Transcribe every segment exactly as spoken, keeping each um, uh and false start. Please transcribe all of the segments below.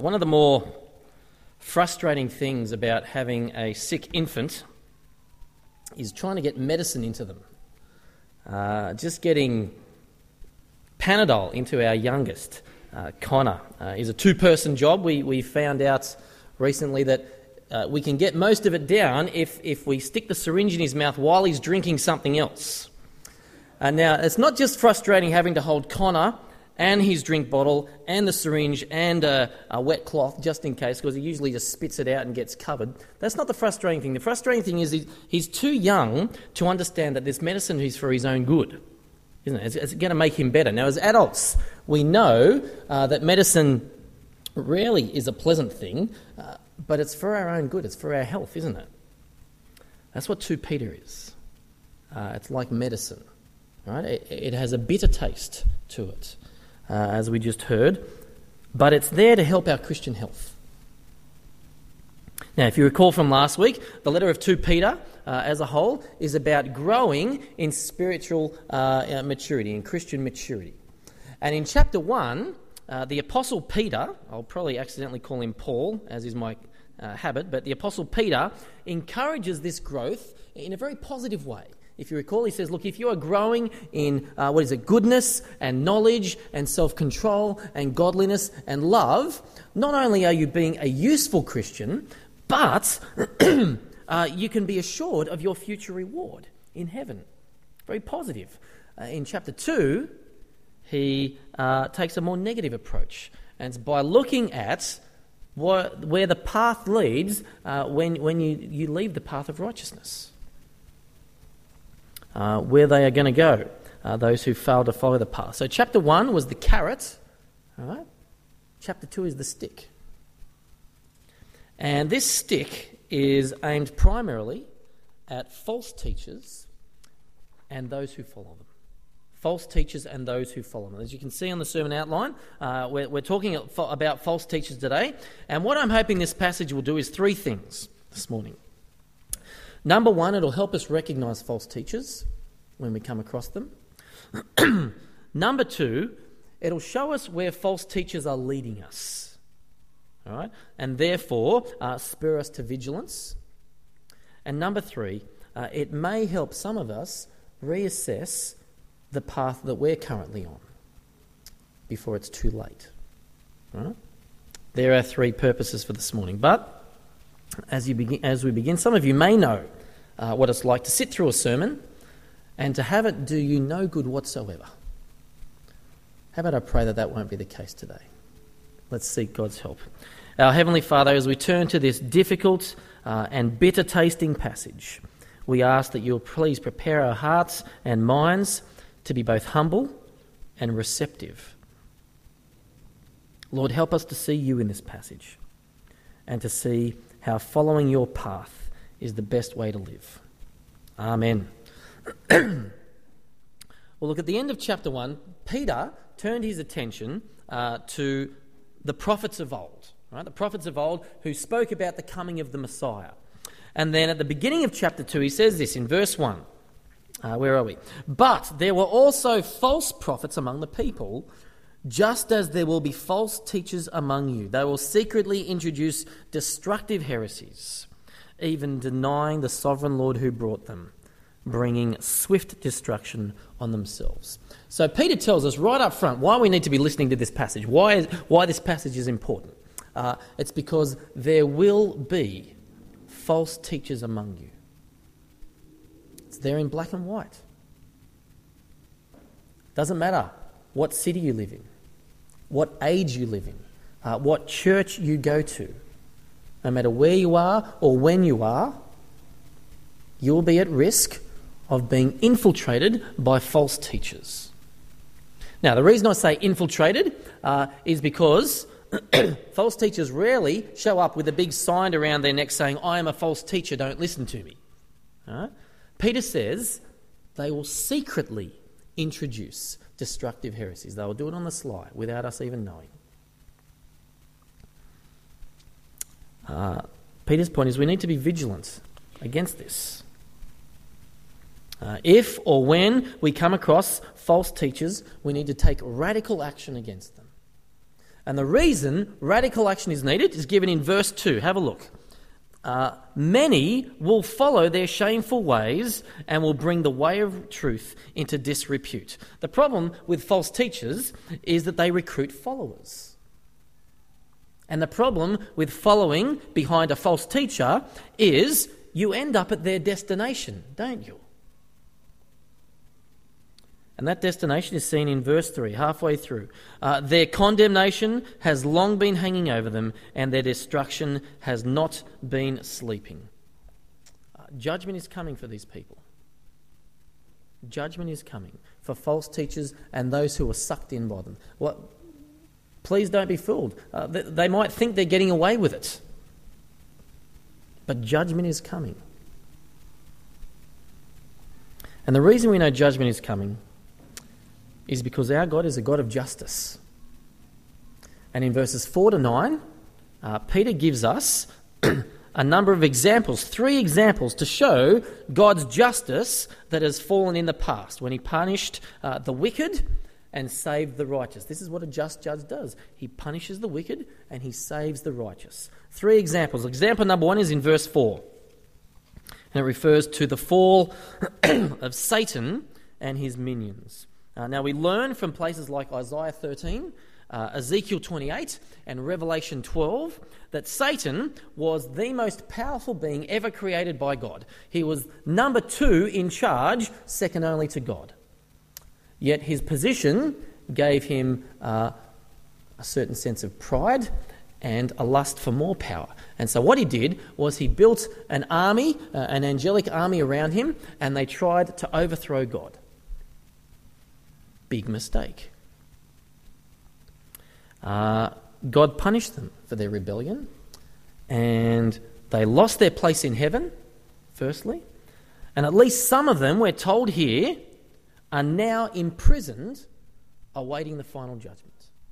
One of the more frustrating things about having a sick infant is trying to get medicine into them. Uh, just getting Panadol into our youngest, uh, Connor, uh, is a two-person job. We we found out recently that uh, we can get most of it down if, if we stick the syringe in his mouth while he's drinking something else. Uh, now, it's not just frustrating having to hold Connor and his drink bottle and the syringe and a, a wet cloth just in case, because he usually just spits it out and gets covered. That's not the frustrating thing. The frustrating thing is he's, he's too young to understand that this medicine is for his own good, isn't it? It's, it's going to make him better. Now, as adults, we know uh, that medicine rarely is a pleasant thing, uh, but it's for our own good. It's for our health, isn't it? That's what two Peter is. Uh, it's like medicine, right? It, it has a bitter taste to it. Uh, as we just heard, but it's there to help our Christian health. Now, if you recall from last week, the letter of two Peter uh, as a whole is about growing in spiritual uh, maturity, in Christian maturity. And in chapter one, uh, the Apostle Peter, I'll probably accidentally call him Paul, as is my uh, habit, but the Apostle Peter encourages this growth in a very positive way. If you recall, he says, look, if you are growing in, uh, what is it, goodness and knowledge and self-control and godliness and love, not only are you being a useful Christian, but uh, you can be assured of your future reward in heaven. Very positive. Uh, in chapter two, he uh, takes a more negative approach. And it's by looking at what, where the path leads uh, when, when you, you leave the path of righteousness. Uh, where they are going to go, uh, those who fail to follow the path. So chapter one was the carrot, all right? Chapter two is the stick. And this stick is aimed primarily at false teachers and those who follow them. False teachers and those who follow them. As you can see on the sermon outline, uh, we're, we're talking about false teachers today. And what I'm hoping this passage will do is three things this morning. Number one, it'll help us recognise false teachers when we come across them. Number two, it'll show us where false teachers are leading us, all right, and therefore uh, spur us to vigilance. And number three, uh, it may help some of us reassess the path that we're currently on before it's too late. All right? There are three purposes for this morning, but As you begin, as we begin, some of you may know uh, what it's like to sit through a sermon and to have it do you no good whatsoever. How about I pray that that won't be the case today? Let's seek God's help. Our Heavenly Father, as we turn to this difficult uh, and bitter-tasting passage, we ask that you'll please prepare our hearts and minds to be both humble and receptive. Lord, help us to see you in this passage and to see how following your path is the best way to live. Amen. Well, look, at the end of chapter one, Peter turned his attention uh, to the prophets of old, right? The prophets of old who spoke about the coming of the Messiah. And then at the beginning of chapter two, he says this in verse one. Uh, where are we? But there were also false prophets among the people, just as there will be false teachers among you. They will secretly introduce destructive heresies, even denying the sovereign Lord who brought them, bringing swift destruction on themselves. So Peter tells us right up front why we need to be listening to this passage, why, why this passage is important. Uh, it's because there will be false teachers among you. It's there in black and white. Doesn't matter what city you live in, what age you live in, uh, what church you go to. No matter where you are or when you are, you'll be at risk of being infiltrated by false teachers. Now, the reason I say infiltrated uh, is because false teachers rarely show up with a big sign around their neck saying, I am a false teacher, don't listen to me. All right? Peter says they will secretly introduce destructive heresies. They will do it on the sly without us even knowing. Uh, Peter's point is we need to be vigilant against this. Uh, if or when we come across false teachers, we need to take radical action against them. And the reason radical action is needed is given in verse two. Have a look. Uh, Many will follow their shameful ways and will bring the way of truth into disrepute. The problem with false teachers is that they recruit followers. And the problem with following behind a false teacher is you end up at their destination, don't you? And that destination is seen in verse three, halfway through. Uh, their condemnation has long been hanging over them, and their destruction has not been sleeping. Uh, judgment is coming for these people. Judgment is coming for false teachers and those who are sucked in by them. Well, please don't be fooled. Uh, they, they might think they're getting away with it. But judgment is coming. And the reason we know judgment is coming is because our God is a God of justice. And in verses four to nine, uh, Peter gives us a number of examples, three examples to show God's justice that has fallen in the past when he punished uh, the wicked and saved the righteous. This is what a just judge does. He punishes the wicked and he saves the righteous. Three examples. Example number one is in verse four. And it refers to the fall of Satan and his minions. Uh, now we learn from places like Isaiah thirteen, uh, Ezekiel twenty-eight and Revelation twelve that Satan was the most powerful being ever created by God. He was number two in charge, second only to God. Yet his position gave him uh, a certain sense of pride and a lust for more power. And so what he did was he built an army, uh, an angelic army around him, and they tried to overthrow God. Big mistake. Uh, God punished them for their rebellion, and they lost their place in heaven, firstly, and at least some of them, we're told here, are now imprisoned, awaiting the final judgment.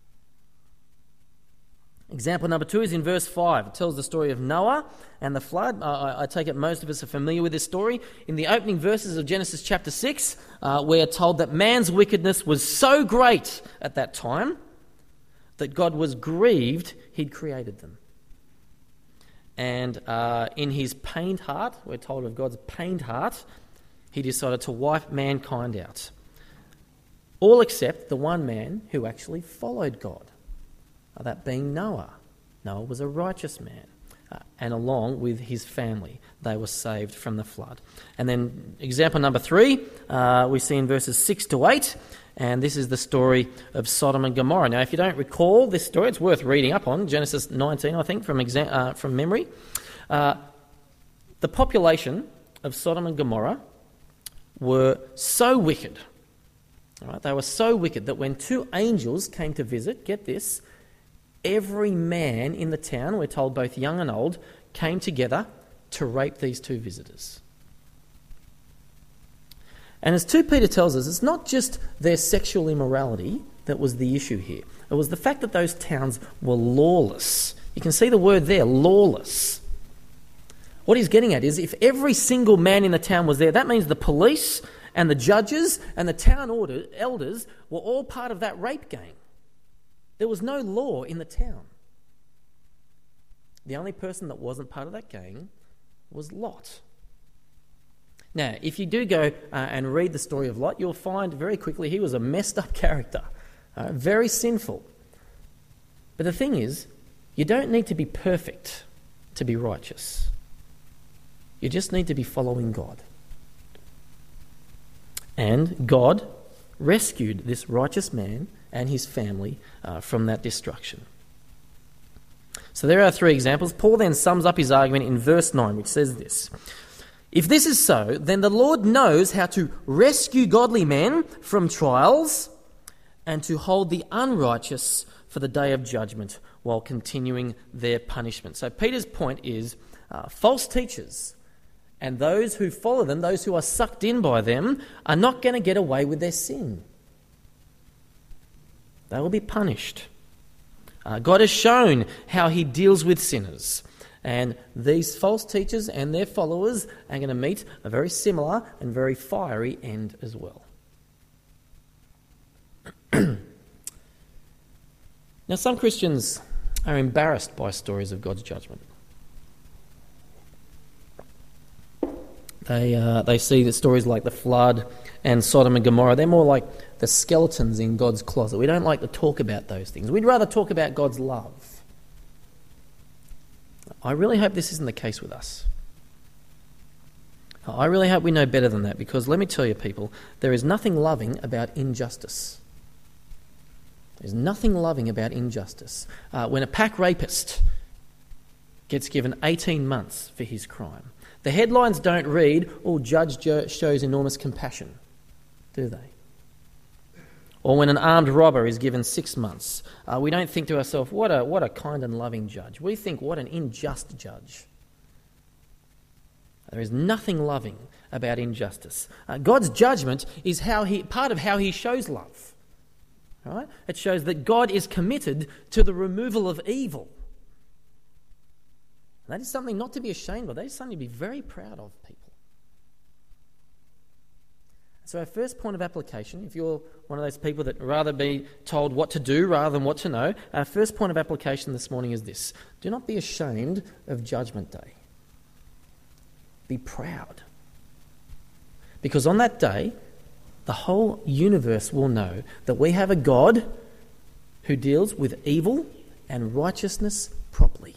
Example number two is in verse five. It tells the story of Noah and the flood. Uh, I, I take it most of us are familiar with this story. In the opening verses of Genesis chapter six, uh, we are told that man's wickedness was so great at that time that God was grieved he'd created them. And uh, in his pained heart, we're told of God's pained heart, he decided to wipe mankind out. All except the one man who actually followed God. That being Noah. Noah was a righteous man. Uh, and along with his family, they were saved from the flood. And then example number three, uh, we see in verses six to eight, and this is the story of Sodom and Gomorrah. Now, if you don't recall this story, it's worth reading up on, Genesis nineteen, I think, from exa- uh, from memory. Uh, the population of Sodom and Gomorrah were so wicked, all right, they were so wicked that when two angels came to visit, get this, every man in the town, we're told both young and old, came together to rape these two visitors. And as two Peter tells us, it's not just their sexual immorality that was the issue here. It was the fact that those towns were lawless. You can see the word there, lawless. What he's getting at is if every single man in the town was there, that means the police and the judges and the town order, elders were all part of that rape gang. There was no law in the town. The only person that wasn't part of that gang was Lot. Now, if you do go uh, and read the story of Lot, you'll find very quickly he was a messed up character, uh, very sinful. But the thing is, you don't need to be perfect to be righteous. You just need to be following God. And God rescued this righteous man and his family uh, from that destruction. So there are three examples. Paul then sums up his argument in verse nine, which says this: if this is so, then the Lord knows how to rescue godly men from trials and to hold the unrighteous for the day of judgment while continuing their punishment. So Peter's point is uh, false teachers and those who follow them, those who are sucked in by them, are not going to get away with their sin. They will be punished. Uh, God has shown how he deals with sinners. And these false teachers and their followers are going to meet a very similar and very fiery end as well. Now, some Christians are embarrassed by stories of God's judgment. They uh, they see the stories like the flood and Sodom and Gomorrah. They're more like the skeletons in God's closet. We don't like to talk about those things. We'd rather talk about God's love. I really hope this isn't the case with us. I really hope we know better than that, because let me tell you, people, there is nothing loving about injustice. There's nothing loving about injustice. Uh, when a pack rapist gets given eighteen months for his crime, the headlines don't read, "Oh, Judge jo- shows enormous compassion," do they? Or when an armed robber is given six months, uh, we don't think to ourselves, what a, what a kind and loving judge. We think, what an unjust judge. There is nothing loving about injustice. Uh, God's judgment is how he, part of how he shows love. Right? It shows that God is committed to the removal of evil. And that is something not to be ashamed of. That is something to be very proud of, people. So our first point of application, if you're one of those people that rather be told what to do rather than what to know, our first point of application this morning is this: do not be ashamed of Judgment Day. Be proud. Because on that day, the whole universe will know that we have a God who deals with evil and righteousness properly.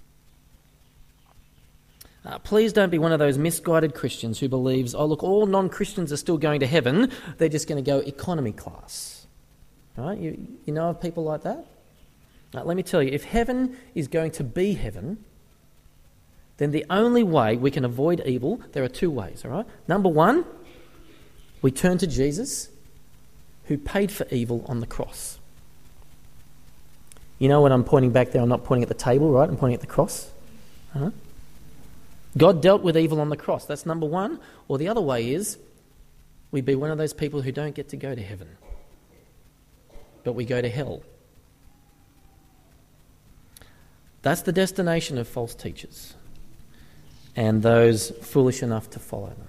Uh, please don't be one of those misguided Christians who believes, oh look, all non-Christians are still going to heaven, they're just going to go economy class. Right? You, you know of people like that? Uh, let me tell you, if heaven is going to be heaven, then the only way we can avoid evil, there are two ways, all right? Number one, we turn to Jesus, who paid for evil on the cross. You know when I'm pointing back there, I'm not pointing at the table, right? I'm pointing at the cross. Uh-huh. God dealt with evil on the cross. That's number one. Or the other way is we be one of those people who don't get to go to heaven, but we go to hell. That's the destination of false teachers and those foolish enough to follow them.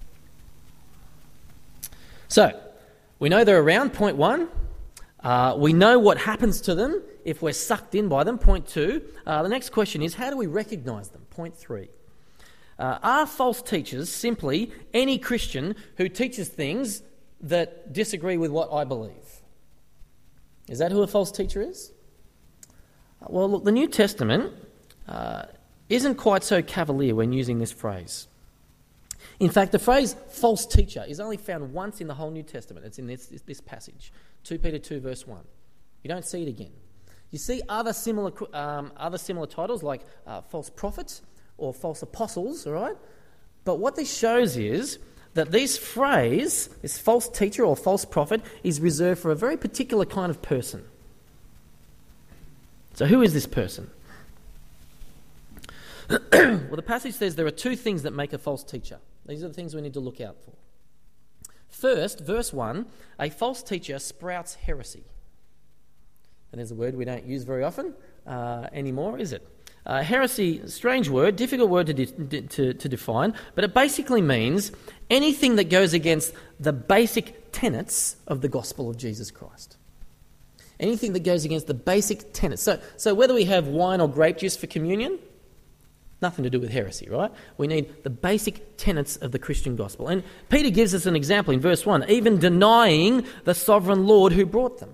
So, we know they're around, point one. Uh, we know what happens to them if we're sucked in by them, point two. Uh, the next question is, how do we recognise them, point three. Uh, are false teachers simply any Christian who teaches things that disagree with what I believe? Is that who a false teacher is? Well, look, the New Testament uh, isn't quite so cavalier when using this phrase. In fact, the phrase false teacher is only found once in the whole New Testament. It's in this, this passage, Second Peter two, verse one. You don't see it again. You see other similar um, other similar titles like uh, false prophets or false apostles, all right? But what this shows is that this phrase, this false teacher or false prophet, is reserved for a very particular kind of person. So who is this person? Well, the passage says there are two things that make a false teacher. These are the things we need to look out for. First, verse one, a false teacher sprouts heresy. And there's a word we don't use very often uh, anymore, is it? Uh, heresy, strange word, difficult word to, de- to, to define, but it basically means anything that goes against the basic tenets of the gospel of Jesus Christ. Anything that goes against the basic tenets. So, so whether we have wine or grape juice for communion, nothing to do with heresy, right? We need the basic tenets of the Christian gospel. And Peter gives us an example in verse one, even denying the sovereign Lord who brought them.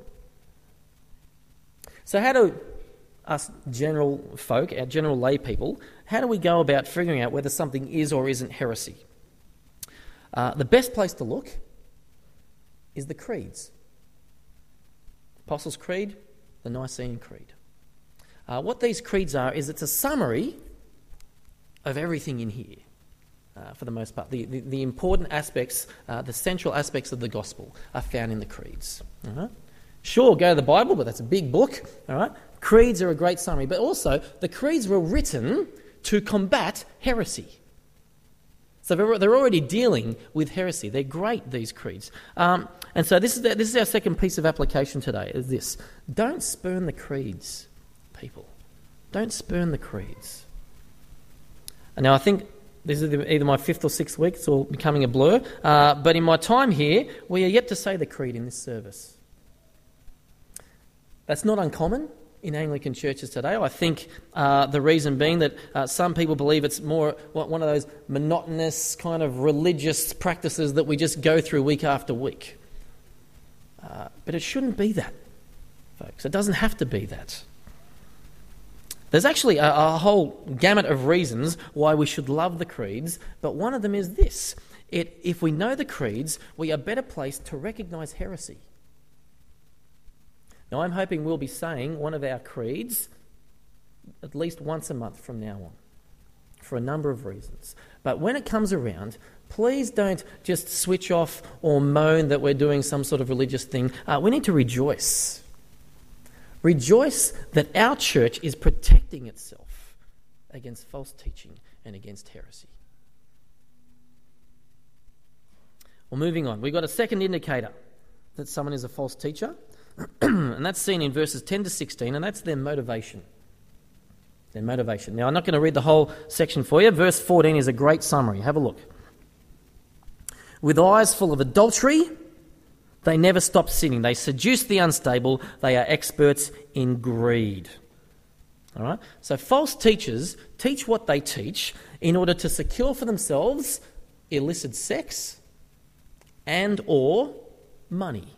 So how do us general folk, our general lay people, how do we go about figuring out whether something is or isn't heresy? Uh, the best place to look is the creeds. Apostles' Creed, the Nicene Creed. Uh, what these creeds are is it's a summary of everything in here, uh, for the most part. The, the, the important aspects, uh, the central aspects of the gospel are found in the creeds. Uh-huh. Sure, go to the Bible, but that's a big book, all right? Creeds are a great summary, but also the creeds were written to combat heresy. So they're, they're already dealing with heresy. They're great, these creeds. Um, and so this is the, this is our second piece of application today, is this. Don't spurn the creeds, people. Don't spurn the creeds. And now I think this is either my fifth or sixth week, it's all becoming a blur, uh, but in my time here, we are yet to say the creed in this service. That's not uncommon in Anglican churches today. I think uh, the reason being that uh, some people believe it's more one of those monotonous kind of religious practices that we just go through week after week. Uh, but it shouldn't be that, folks. It doesn't have to be that. There's actually a, a whole gamut of reasons why we should love the creeds, but one of them is this. It, if we know the creeds, we are better placed to recognise heresy. Now, I'm hoping we'll be saying one of our creeds at least once a month from now on, for a number of reasons. But when it comes around, please don't just switch off or moan that we're doing some sort of religious thing. Uh, we need to rejoice. Rejoice that our church is protecting itself against false teaching and against heresy. Well, moving on. We've got a second indicator that someone is a false teacher, and that's seen in verses ten to sixteen, and that's their motivation. Their motivation. Now, I'm not going to read the whole section for you. Verse fourteen is a great summary. Have a look. With eyes full of adultery, they never stop sinning. They seduce the unstable. They are experts in greed. All right? So false teachers teach what they teach in order to secure for themselves illicit sex and or money.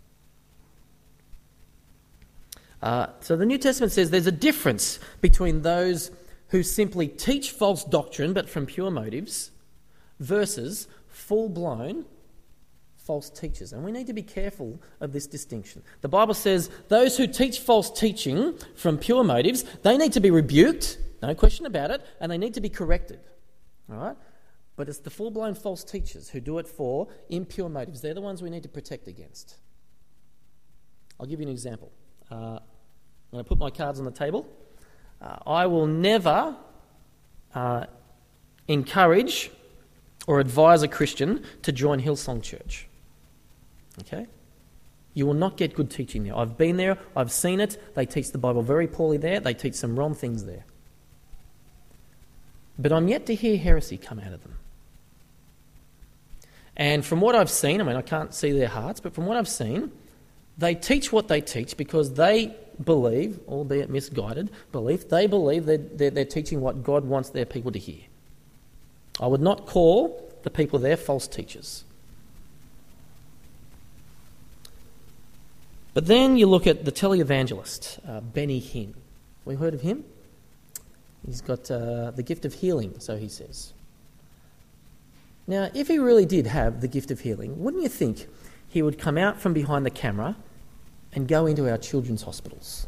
Uh, so the New Testament says there's a difference between those who simply teach false doctrine but from pure motives versus full-blown false teachers. And we need to be careful of this distinction. The Bible says those who teach false teaching from pure motives, they need to be rebuked, no question about it, and they need to be corrected. All right? But it's the full-blown false teachers who do it for impure motives. They're the ones we need to protect against. I'll give you an example. Uh, I'm going to put my cards on the table. Uh, I will never uh, encourage or advise a Christian to join Hillsong Church. Okay? You will not get good teaching there. I've been there, I've seen it. They teach the Bible very poorly there. They teach some wrong things there. But I'm yet to hear heresy come out of them. And from what I've seen, I mean, I can't see their hearts, but from what I've seen, they teach what they teach because they believe, albeit misguided belief, they believe that they're, they're teaching what God wants their people to hear. I would not call the people there false teachers. But then you look at the televangelist, uh, Benny Hinn. We heard of him? He's got uh, the gift of healing, so he says. Now, if he really did have the gift of healing, wouldn't you think he would come out from behind the camera and go into our children's hospitals?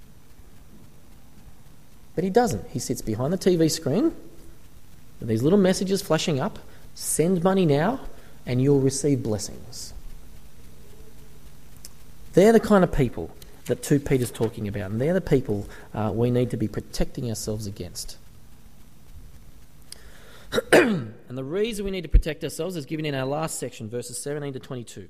But he doesn't. He sits behind the T V screen with these little messages flashing up, send money now and you'll receive blessings. They're the kind of people that two Peter's talking about, and they're the people uh, we need to be protecting ourselves against. And the reason we need to protect ourselves is given in our last section, verses seventeen to twenty-two.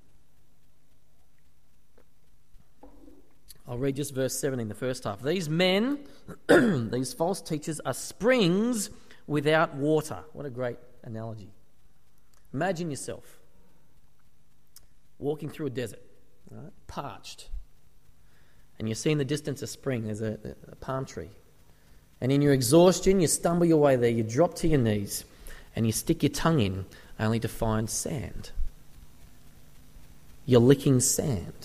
I'll read just verse seventeen, the first half. These men, these false teachers, are springs without water. What a great analogy. Imagine yourself walking through a desert, right, parched, and you see in the distance a spring, there's a, a palm tree. And in your exhaustion, you stumble your way there, you drop to your knees, and you stick your tongue in only to find sand. You're licking sand.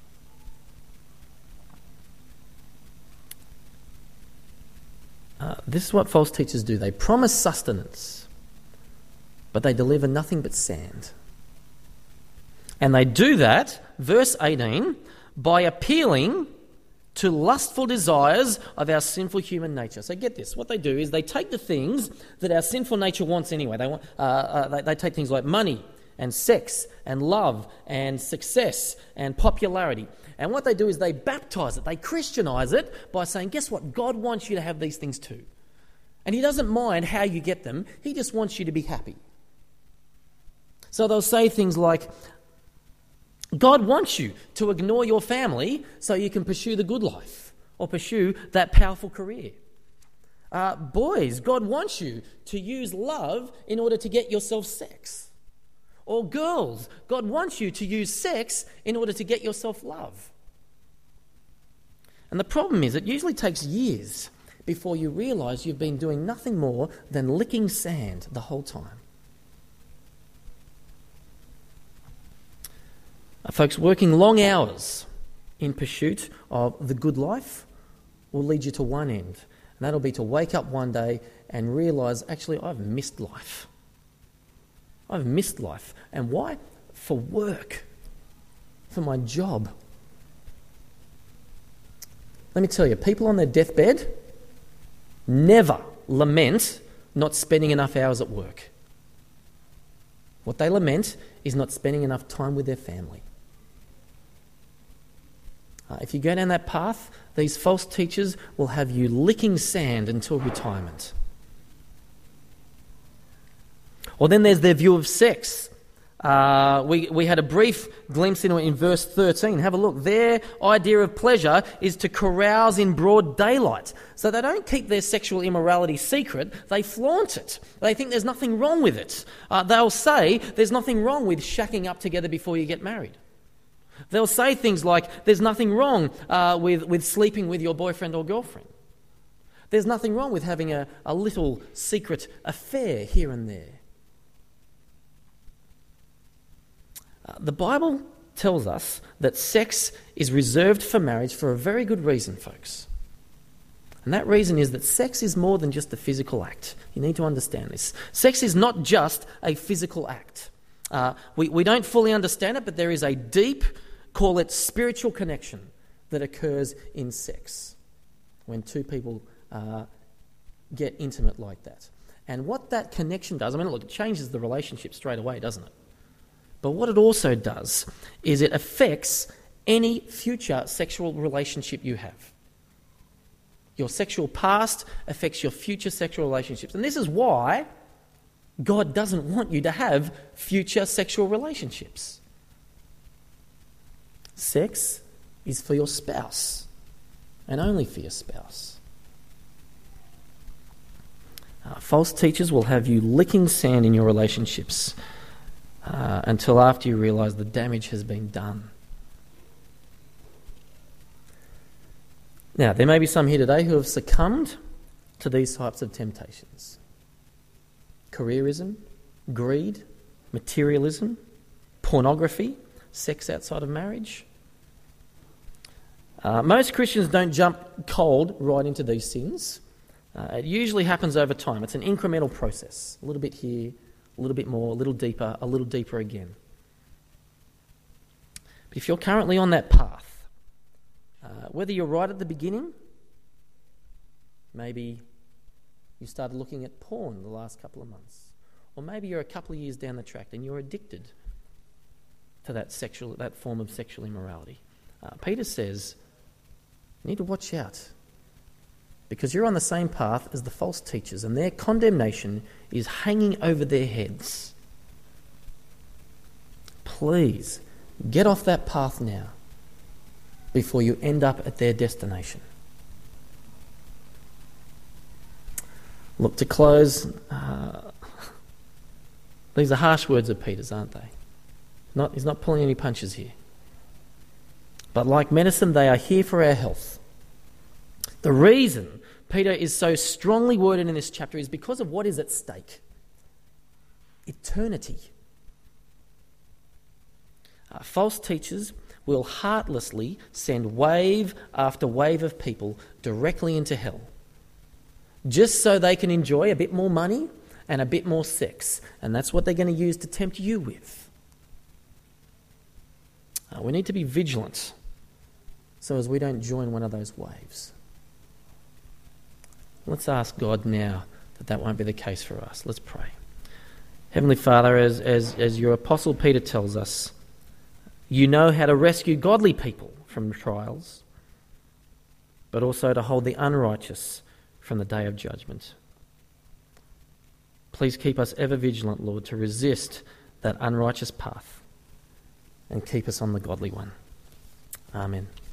Uh, this is what false teachers do. They promise sustenance, but they deliver nothing but sand. And they do that, verse eighteen, by appealing to lustful desires of our sinful human nature. So get this, what they do is they take the things that our sinful nature wants anyway. They want, uh, uh, they, they take things like money and sex and love and success and popularity. And what they do is they baptize it, they Christianize it by saying, guess what? God wants you to have these things too. And he doesn't mind how you get them, he just wants you to be happy. So they'll say things like, God wants you to ignore your family so you can pursue the good life or pursue that powerful career. Uh, boys, God wants you to use love in order to get yourself sex. Or girls, God wants you to use sex in order to get yourself love. And the problem is, it usually takes years before you realise you've been doing nothing more than licking sand the whole time. Uh, folks, working long hours in pursuit of the good life will lead you to one end, and that'll be to wake up one day and realise, actually, I've missed life. I've missed life. And why? For work, for my job. Let me tell you, people on their deathbed never lament not spending enough hours at work. What they lament is not spending enough time with their family. Uh, if you go down that path, these false teachers will have you licking sand until retirement. Or then there's their view of sex. Uh, we, we had a brief glimpse into it in verse thirteen. Have a look. Their idea of pleasure is to carouse in broad daylight. So they don't keep their sexual immorality secret, they flaunt it. They think there's nothing wrong with it. Uh, they'll say there's nothing wrong with shacking up together before you get married. They'll say things like there's nothing wrong uh, with, with sleeping with your boyfriend or girlfriend. There's nothing wrong with having a, a little secret affair here and there. Uh, the Bible tells us that sex is reserved for marriage for a very good reason, folks. And that reason is that sex is more than just a physical act. You need to understand this. Sex is not just a physical act. Uh, we, we don't fully understand it, but there is a deep, call it spiritual connection that occurs in sex when two people uh, get intimate like that. And what that connection does, I mean, look, it changes the relationship straight away, doesn't it? But what it also does is it affects any future sexual relationship you have. Your sexual past affects your future sexual relationships. And this is why God doesn't want you to have future sexual relationships. Sex is for your spouse, and only for your spouse. Uh, false teachers will have you licking sand in your relationships uh, until after you realise the damage has been done. Now, there may be some here today who have succumbed to these types of temptations. Careerism, greed, materialism, pornography, sex outside of marriage. Uh, most Christians don't jump cold right into these sins. Uh, it usually happens over time. It's an incremental process. A little bit here, a little bit more, a little deeper, a little deeper again. But if you're currently on that path, uh, whether you're right at the beginning, maybe you started looking at porn the last couple of months, or maybe you're a couple of years down the track and you're addicted to that sexual, that form of sexual immorality. Uh, Peter says, you need to watch out, because you're on the same path as the false teachers, and their condemnation is hanging over their heads. Please, get off that path now, before you end up at their destination. Look, to close, uh, these are harsh words of Peter's, aren't they? Not, he's not pulling any punches here. But like medicine, they are here for our health. The reason Peter is so strongly worded in this chapter is because of what is at stake. Eternity. Uh, false teachers will heartlessly send wave after wave of people directly into hell, just so they can enjoy a bit more money and a bit more sex. And that's what they're going to use to tempt you with. Uh, we need to be vigilant so as we don't join one of those waves. Let's ask God now that that won't be the case for us. Let's pray. Heavenly Father, as, as, as your Apostle Peter tells us, you know how to rescue godly people from trials, but also to hold the unrighteous from the day of judgment. Please keep us ever vigilant, Lord, to resist that unrighteous path and keep us on the godly one. Amen.